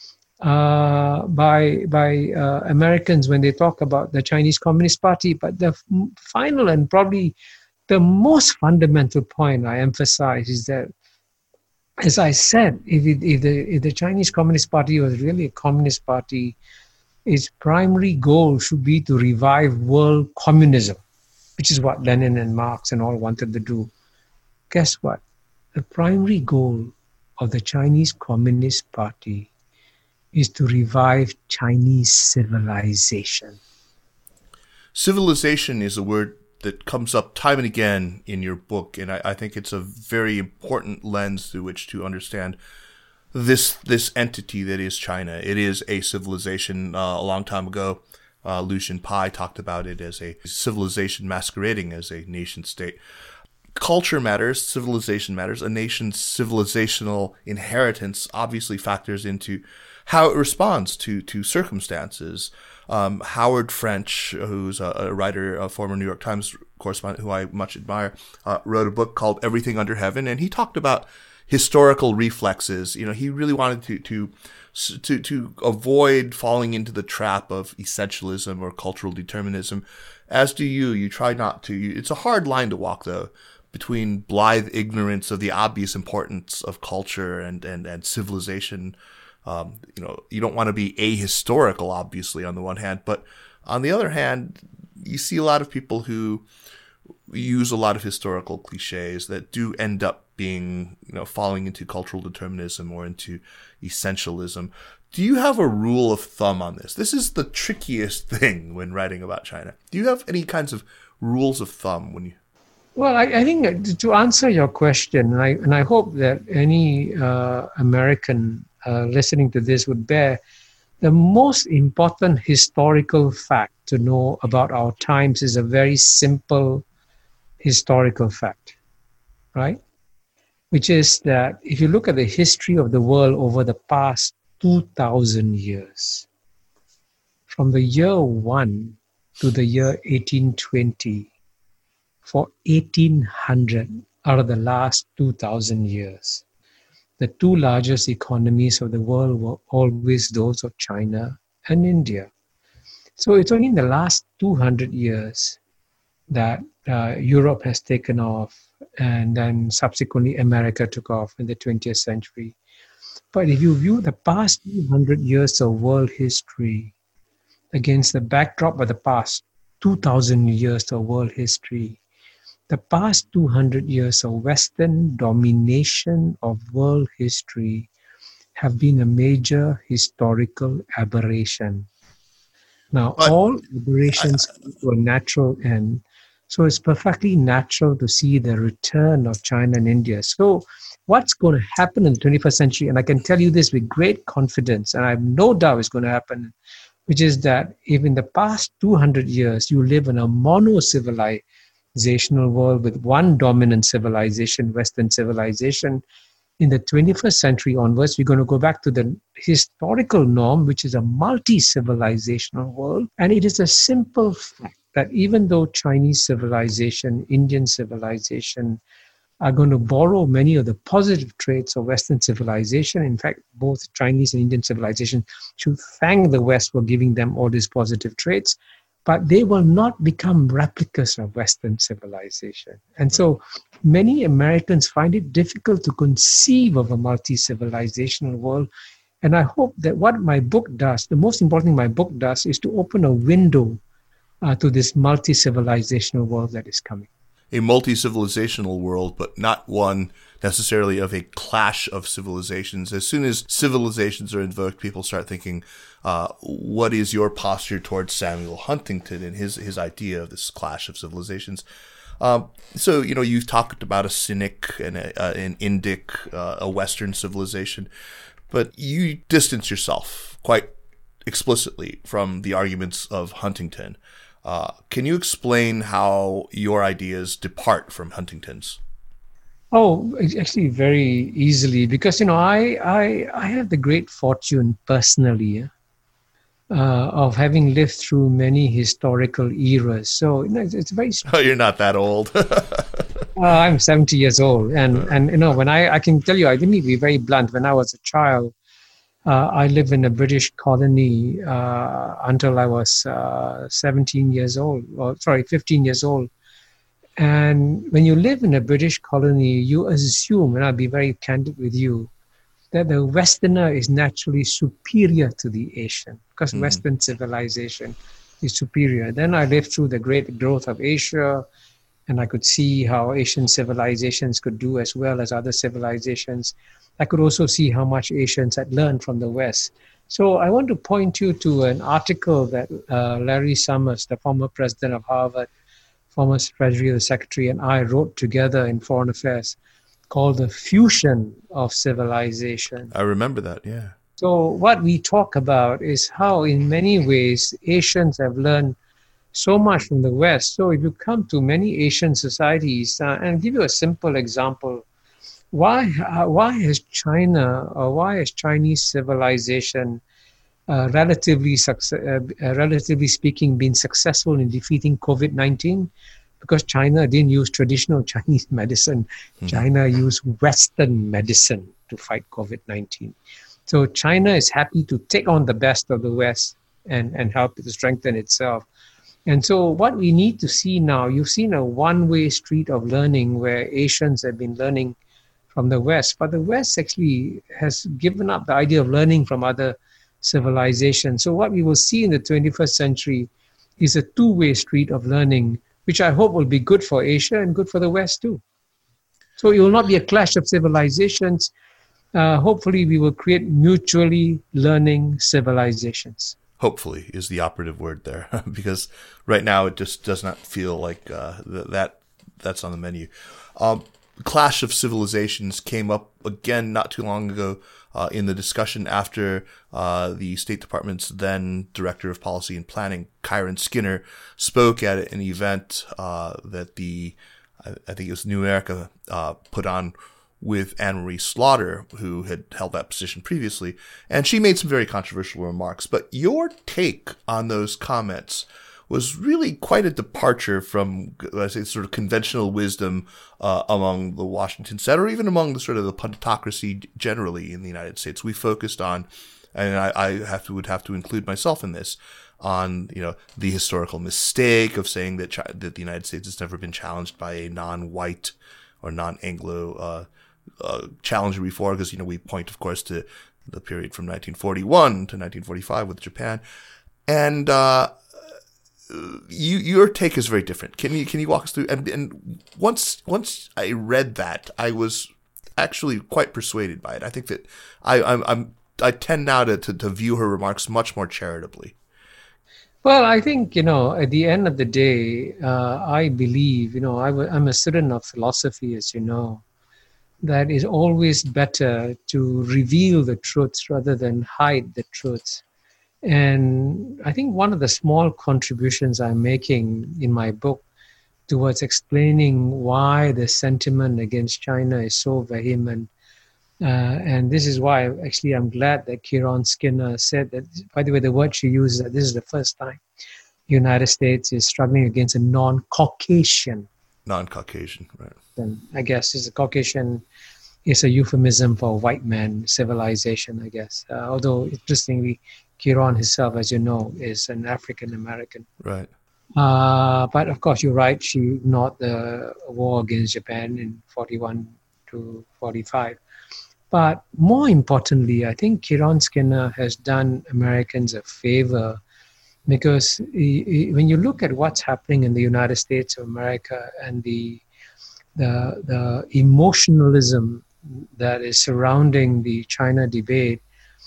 uh, by, by uh, Americans when they talk about the Chinese Communist Party. But the f- final and probably the most fundamental point I emphasize is that, as I said, if, it, if, the, if the Chinese Communist Party was really a communist party, its primary goal should be to revive world communism, which is what Lenin and Marx and all wanted to do. guess what? The primary goal of the Chinese Communist Party is to revive Chinese civilization. Civilization is a word that comes up time and again in your book, and I, I think it's a very important lens through which to understand this this entity that is China. It is a civilization. Uh, a long time ago, uh, Lu Xunpai talked about it as a civilization masquerading as a nation state. Culture matters, civilization matters. A nation's civilizational inheritance obviously factors into how it responds to to circumstances. Um, Howard French, who's a, a writer, a former New York Times correspondent who I much admire, uh, wrote a book called Everything Under Heaven, and he talked about historical reflexes. You know, he really wanted to to to to avoid falling into the trap of essentialism or cultural determinism. As do you. You try not to. It's a hard line to walk, though, between blithe ignorance of the obvious importance of culture and and and civilization. Um, you know, you don't want to be ahistorical, obviously, on the one hand, but on the other hand, you see a lot of people who use a lot of historical cliches that do end up being, you know, falling into cultural determinism or into essentialism. Do you have a rule of thumb on this? This is the trickiest thing when writing about China. Do you have any kinds of rules of thumb when you? Well, I, I think to answer your question, and I, and I hope that any uh, American Uh, listening to this would bear, the most important historical fact to know about our times is a very simple historical fact, right? Which is that if you look at the history of the world over the past two thousand years, from the year one to the year eighteen twenty, for eighteen hundred out of the last two thousand years, the two largest economies of the world were always those of China and India. So it's only in the last two hundred years that uh, Europe has taken off, and then subsequently America took off in the twentieth century. But if you view the past two hundred years of world history against the backdrop of the past two thousand years of world history, the past two hundred years of Western domination of world history have been a major historical aberration. Now, but, all aberrations come to a natural end, so it's perfectly natural to see the return of China and India. So what's going to happen in the twenty-first century, and I can tell you this with great confidence, and I have no doubt it's going to happen, which is that if in the past two hundred years you live in a mono-civilized civilizational world with one dominant civilization, Western civilization, in the twenty-first century onwards, we're going to go back to the historical norm, which is a multi-civilizational world. And it is a simple fact that even though Chinese civilization, Indian civilization are going to borrow many of the positive traits of Western civilization, in fact, both Chinese and Indian civilization should thank the West for giving them all these positive traits, but they will not become replicas of Western civilization. And so many Americans find it difficult to conceive of a multi-civilizational world. And I hope that what my book does, the most important thing my book does, is to open a window uh, to this multi-civilizational world that is coming. A multi-civilizational world, but not one necessarily of a clash of civilizations. As soon as civilizations are invoked, people start thinking, uh, what is your posture towards Samuel Huntington and his his idea of this clash of civilizations? Um, so, you know, you've talked about a Cynic and a, uh, an Indic, uh, a Western civilization, but you distance yourself quite explicitly from the arguments of Huntington. Uh, can you explain how your ideas depart from Huntington's? Oh, actually very easily, because, you know, I I, I have the great fortune personally uh, of having lived through many historical eras. So, you know, it's, it's very... Oh, you're not that old. uh, I'm seventy years old. And, and you know, when I, I can tell you, I didn't be very blunt. When I was a child, Uh, I lived in a British colony uh, until I was uh, seventeen years old, or sorry, fifteen years old. And when you live in a British colony, you assume, and I'll be very candid with you, that the Westerner is naturally superior to the Asian, because mm. Western civilization is superior. Then I lived through the great growth of Asia, and I could see how Asian civilizations could do as well as other civilizations. I could also see how much Asians had learned from the West. So I want to point you to an article that uh, Larry Summers, the former president of Harvard, former Treasury Secretary, and I wrote together in Foreign Affairs called The Fusion of Civilization. I remember that, yeah. So what we talk about is how in many ways Asians have learned so much from the West. So if you come to many Asian societies, uh, and I'll give you a simple example, why uh, why has China or why has Chinese civilization uh, relatively success, uh, uh, relatively speaking been successful in defeating COVID nineteen? Because China didn't use traditional Chinese medicine. Mm-hmm. China used Western medicine to fight COVID nineteen. So China is happy to take on the best of the West and, and help it to strengthen itself. And so what we need to see now, you've seen a one-way street of learning where Asians have been learning from the West, but the West actually has given up the idea of learning from other civilizations. So what we will see in the twenty-first century is a two-way street of learning, which I hope will be good for Asia and good for the West too. So it will not be a clash of civilizations. Uh, hopefully we will create mutually learning civilizations. Hopefully is the operative word there, because right now it just does not feel like uh, th- that that's on the menu. Um, Clash of Civilizations came up again not too long ago uh, in the discussion after uh, the State Department's then Director of Policy and Planning, Kyron Skinner, spoke at an event uh, that the, I, I think it was New America, uh, put on with Anne-Marie Slaughter, who had held that position previously, and she made some very controversial remarks. But your take on those comments was really quite a departure from, I say, sort of conventional wisdom uh, among the Washington set, or even among the sort of the punditocracy generally in the United States. We focused on, and I, I have to would have to include myself in this, on you know the historical mistake of saying that China, that the United States has never been challenged by a non-white or non-Anglo uh, uh, challenger before, because you know we point, of course, to the period from nineteen forty-one to nineteen forty-five with Japan, and uh, you your take is very different. Can you can you walk us through? And and once once I read that, I was actually quite persuaded by it. I think that I I'm, I'm I tend now to, to to view her remarks much more charitably. Well, I think, you know, at the end of the day, uh, I believe, you know, I w- I'm a student of philosophy, as you know, that it's always better to reveal the truths rather than hide the truths. And I think one of the small contributions I'm making in my book towards explaining why the sentiment against China is so vehement, Uh, and this is why actually I'm glad that Kyron Skinner said that, by the way, the word she uses, that this is the first time the United States is struggling against a non-Caucasian. Non-Caucasian, right. And I guess is a Caucasian is a euphemism for white man civilization, I guess. Uh, although, interestingly, Kyron herself, as you know, is an African-American. Right. Uh, but of course, you're right, she ignored the war against Japan in forty-one to forty-five. But more importantly, I think Kyron Skinner has done Americans a favor, because he, he, when you look at what's happening in the United States of America and the the, the emotionalism that is surrounding the China debate,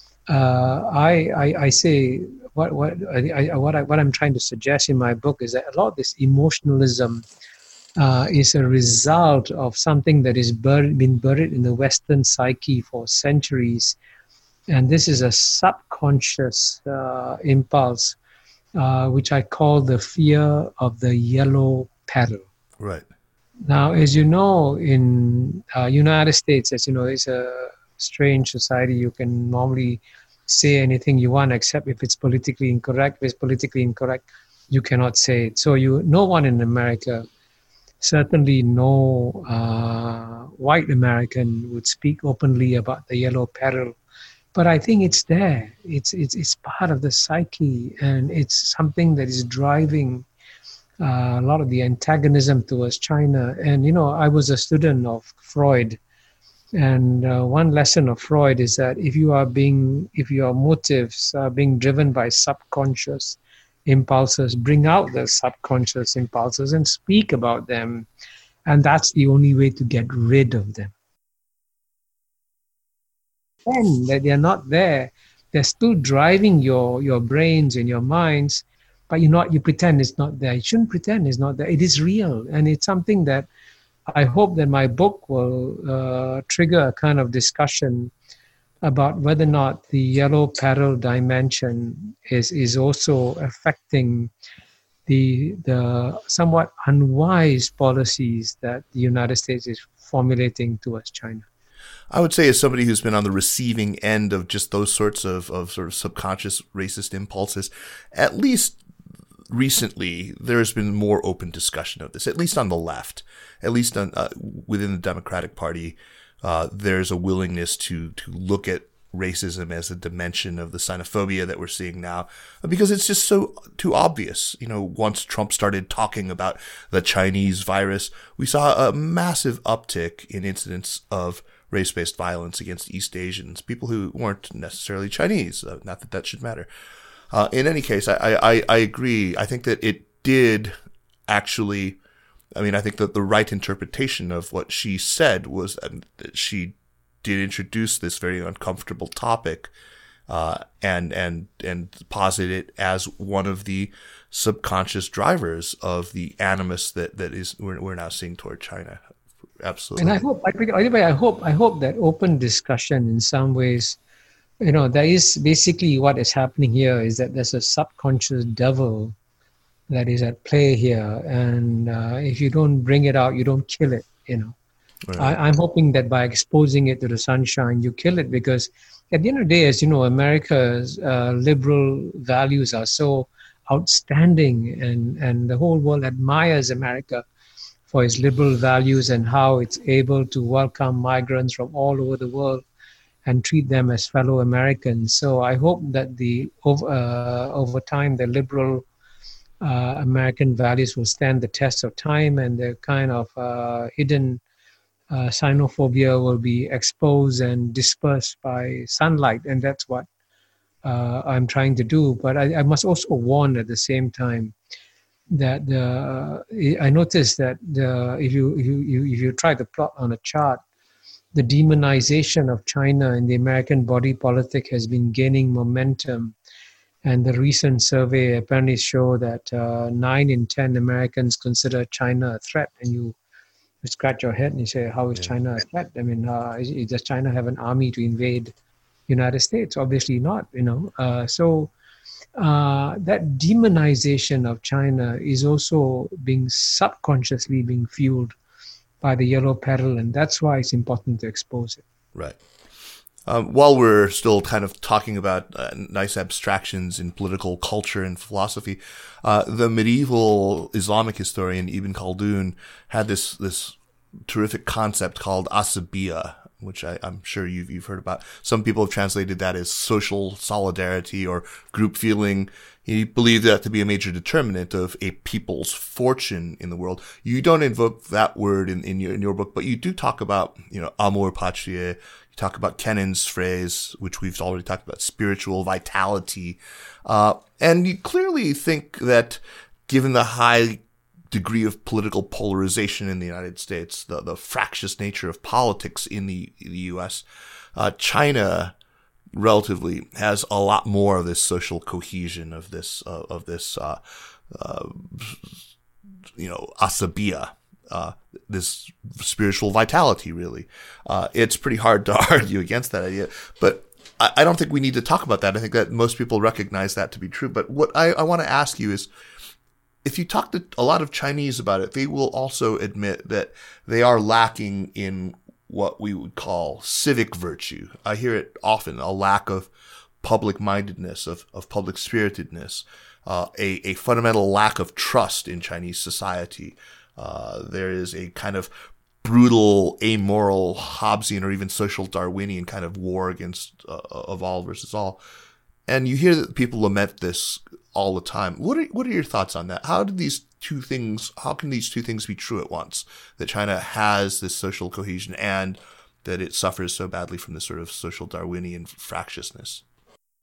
uh, I, I I say what what I, what I, what I'm trying to suggest in my book is that a lot of this emotionalism Uh, is a result of something that has bur- been buried in the Western psyche for centuries. And this is a subconscious uh, impulse, uh, which I call the fear of the yellow peril. Right. Now, as you know, in uh, United States, as you know, it's a strange society. You can normally say anything you want, except if it's politically incorrect. If it's politically incorrect, you cannot say it. So you, no one in America, certainly no uh, white American, would speak openly about the yellow peril. But I think it's there. It's it's it's part of the psyche, and it's something that is driving uh, a lot of the antagonism towards China. And, you know, I was a student of Freud, and uh, one lesson of Freud is that if you are being, if your motives are being driven by subconscious impulses, bring out the subconscious impulses and speak about them. And that's the only way to get rid of them. And that they're not there, they're still driving your, your brains and your minds, but you not you pretend it's not there. You shouldn't pretend it's not there. It is real, and it's something that I hope that my book will uh, trigger a kind of discussion about whether or not the yellow peril dimension is is also affecting the the somewhat unwise policies that the United States is formulating towards China. I would say, as somebody who's been on the receiving end of just those sorts of, of sort of subconscious racist impulses, at least recently, there's been more open discussion of this, at least on the left, at least on, uh, within the Democratic Party. Uh, there's a willingness to, to look at racism as a dimension of the xenophobia that we're seeing now, because it's just so too obvious. You know, once Trump started talking about the Chinese virus, we saw a massive uptick in incidents of race-based violence against East Asians, people who weren't necessarily Chinese. Uh, not that that should matter. Uh, in any case, I, I, I agree. I think that it did actually, I mean, I think that the right interpretation of what she said was that she did introduce this very uncomfortable topic, uh, and, and, and posit it as one of the subconscious drivers of the animus that, that is, we're, we're now seeing toward China. Absolutely. And I hope, I, I hope, I hope that open discussion in some ways, you know, there is basically what is happening here is that there's a subconscious devil that is at play here. And uh, if you don't bring it out, you don't kill it, you know. Right. I, I'm hoping that by exposing it to the sunshine, you kill it, because at the end of the day, as you know, America's uh, liberal values are so outstanding, and, and the whole world admires America for its liberal values and how it's able to welcome migrants from all over the world and treat them as fellow Americans. So I hope that the over, uh, over time, the liberal uh, American values will stand the test of time, and the kind of uh, hidden uh, xenophobia will be exposed and dispersed by sunlight. And that's what uh, I'm trying to do. But I, I must also warn at the same time that the, I noticed that the, if you, if you if you try to plot on a chart, the demonization of China in the American body politic has been gaining momentum. And the recent survey apparently show that uh, nine in ten Americans consider China a threat. And you, you scratch your head and you say, how is yeah. China a threat? I mean, uh, is, does China have an army to invade the United States? Obviously not, you know. Uh, so uh, that demonization of China is also being subconsciously being fueled by the yellow peril, and that's why it's important to expose it. Right. Um, while we're still kind of talking about uh, nice abstractions in political culture and philosophy, uh, the medieval Islamic historian Ibn Khaldun had this this terrific concept called asabiya, which I, I'm sure you've you've heard about. Some people have translated that as social solidarity or group feeling. He believed that to be a major determinant of a people's fortune in the world. You don't invoke that word in, in your in your book, but you do talk about, you know, amor patriae. You talk about Kennan's phrase, which we've already talked about, spiritual vitality. Uh, and you clearly think that given the high degree of political polarization in the United States, the, the fractious nature of politics in the, the U S, uh, China relatively has a lot more of this social cohesion, of this, uh, of this, uh, uh, you know, asabiya, uh, this spiritual vitality, really. Uh, it's pretty hard to argue against that idea, but I, I don't think we need to talk about that. I think that most people recognize that to be true. But what I, I want to ask you is, if you talk to a lot of Chinese about it, they will also admit that they are lacking in what we would call civic virtue. I hear it often, a lack of public-mindedness, of, of public-spiritedness, uh, a, a fundamental lack of trust in Chinese society. Uh, there is a kind of brutal, amoral, Hobbesian, or even social Darwinian kind of war against uh, of all versus all. And you hear that people lament this all the time. What are what are your thoughts on that? How did these two things? How can these two things be true at once? That China has this social cohesion and that it suffers so badly from this sort of social Darwinian fractiousness.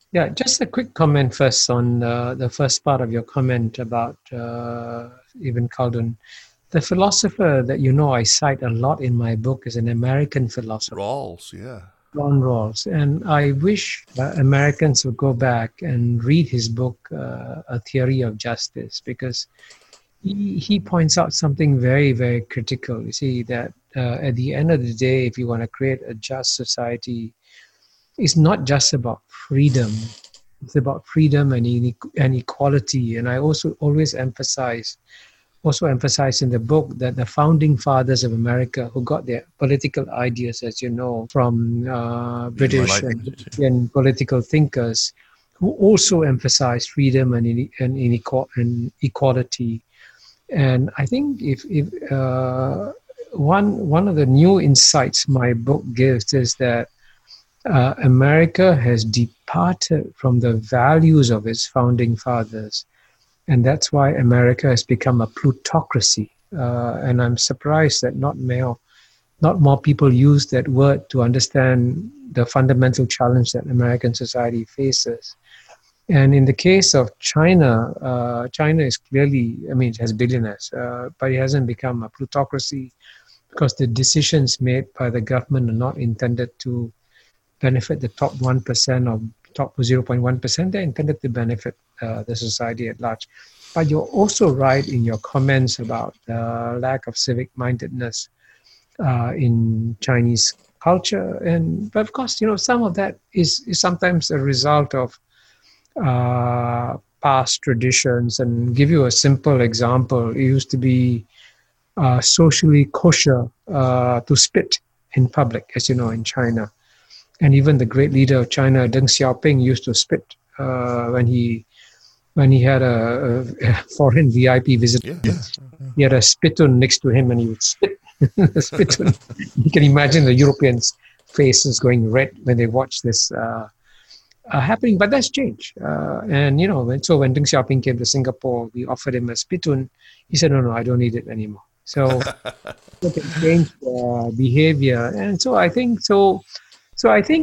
Yeah, just a quick comment first on uh, the first part of your comment about uh, Ibn Khaldun. The philosopher that you know I cite a lot in my book is an American philosopher. Rawls, yeah. John Rawls. And I wish uh, Americans would go back and read his book, uh, A Theory of Justice, because he, he points out something very, very critical. You see, that uh, at the end of the day, if you want to create a just society, it's not just about freedom. It's about freedom and, ine- and equality. And I also always emphasize, also emphasize in the book that the founding fathers of America, who got their political ideas, as you know, from uh, British and European political thinkers, who also emphasized freedom and, in- and, inequal- and equality. And I think if, if uh, one one of the new insights my book gives is that Uh, America has departed from the values of its founding fathers, and that's why America has become a plutocracy. Uh, and I'm surprised that not more, not more people use that word to understand the fundamental challenge that American society faces. And in the case of China, uh, China is clearly, I mean, it has billionaires, uh, but it hasn't become a plutocracy because the decisions made by the government are not intended to benefit the top one percent or top zero point one percent. They're intended to benefit uh, the society at large. But you're also right in your comments about the lack of civic mindedness uh, in Chinese culture. And but of course, you know, some of that is, is sometimes a result of uh, past traditions. And give you a simple example, it used to be uh, socially kosher uh, to spit in public, as you know, in China. And even the great leader of China, Deng Xiaoping, used to spit uh, when he when he had a, a foreign V I P visit. Yeah, yeah. He had a spittoon next to him, and he would spit. the spittoon. You can imagine the Europeans' faces going red when they watch this uh, uh, happening. But that's changed. Uh, and you know, when, so when Deng Xiaoping came to Singapore, we offered him a spittoon. He said, "No, no, I don't need it anymore." So they can change uh, behavior, and so I think so. So I think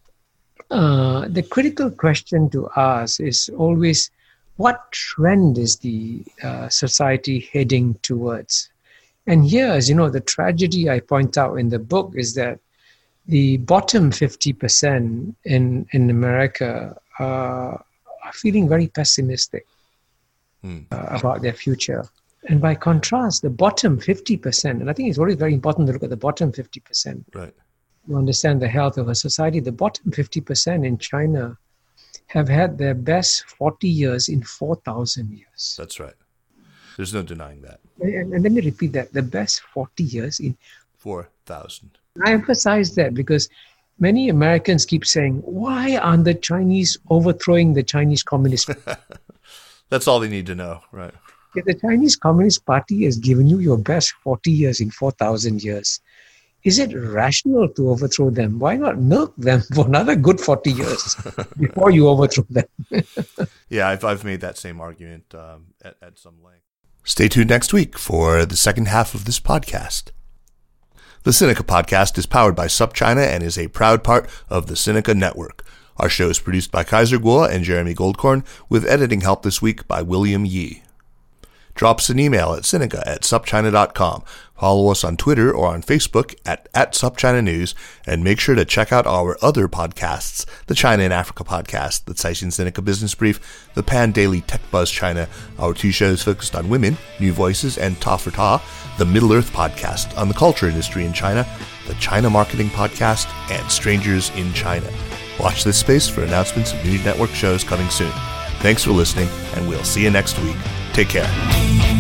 uh, the critical question to ask is always, what trend is the uh, society heading towards? And here, as you know, the tragedy I point out in the book is that the bottom fifty percent in, in America uh, are feeling very pessimistic mm. uh, about their future. And by contrast, the bottom fifty percent, and I think it's always very important to look at the bottom fifty percent. Right. To understand the health of a society, the bottom fifty percent in China have had their best forty years in four thousand years. That's right. There's no denying that. And, and let me repeat that, the best forty years in four thousand. I emphasize that because many Americans keep saying, why aren't the Chinese overthrowing the Chinese Communist Party? That's all they need to know, right? If the Chinese Communist Party has given you your best forty years in four thousand years, is it rational to overthrow them? Why not milk them for another good forty years before you overthrow them? Yeah, I've, I've made that same argument um, at, at some length. Stay tuned next week for the second half of this podcast. The Sinica Podcast is powered by SupChina and is a proud part of the Sinica Network. Our show is produced by Kaiser Guo and Jeremy Goldkorn, with editing help this week by William Yi. Drop us an email at Sinica at supchina dot com. Follow us on Twitter or on Facebook at, at SupChina News, and make sure to check out our other podcasts, the China and Africa podcast, the Caixin Sinica Business Brief, the Pan Daily Tech Buzz China, our two shows focused on women, New Voices, and Ta for Ta, the Middle Earth podcast on the culture industry in China, the China Marketing podcast, and Strangers in China. Watch this space for announcements of new network shows coming soon. Thanks for listening, and we'll see you next week. Take care.